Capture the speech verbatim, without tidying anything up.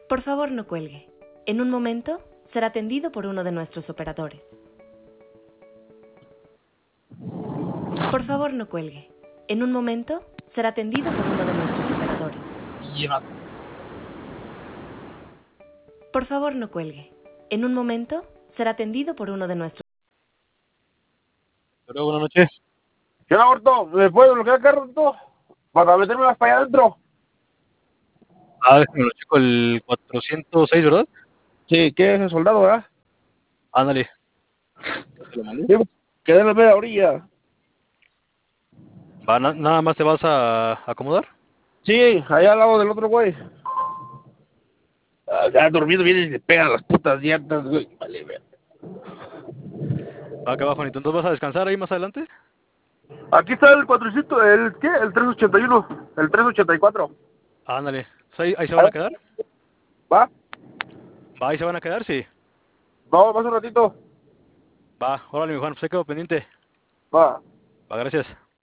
Por favor, no cuelgue. En un momento será atendido por uno de nuestros operadores. Por favor, no cuelgue. En un momento será atendido por uno de nuestros operadores. Ya. Por favor, no cuelgue. En un momento será atendido por uno de nuestros... Pero buenas noches. ¿Qué onda, Horto? ¿Me puedes bloquear el carro, Horto? Para meterme las para allá adentro. Ah, déjame lo checo el cuatrocientos seis, ¿verdad? Sí, ¿qué es el soldado, verdad? Ándale. Ya te lo mandé. Sí, quedé en la media orilla. Va, na- nada más te vas a acomodar. Sí, allá al lado del otro güey. Ah, ya dormido viene y le pegan las putas llantas, güey. Vale, ver. Va acá abajo, Nito. Entonces vas a descansar ahí más adelante. Aquí está el cuatrocientos, ¿el qué? El trescientos ochenta y uno, el trescientos ochenta y cuatro. Ándale. Pues ahí, ahí se van a quedar. ¿Va? Va, ahí se van a quedar, sí. No, más un ratito. Va, órale, mi Juan, pues ahí quedo pendiente. Va. Va, gracias.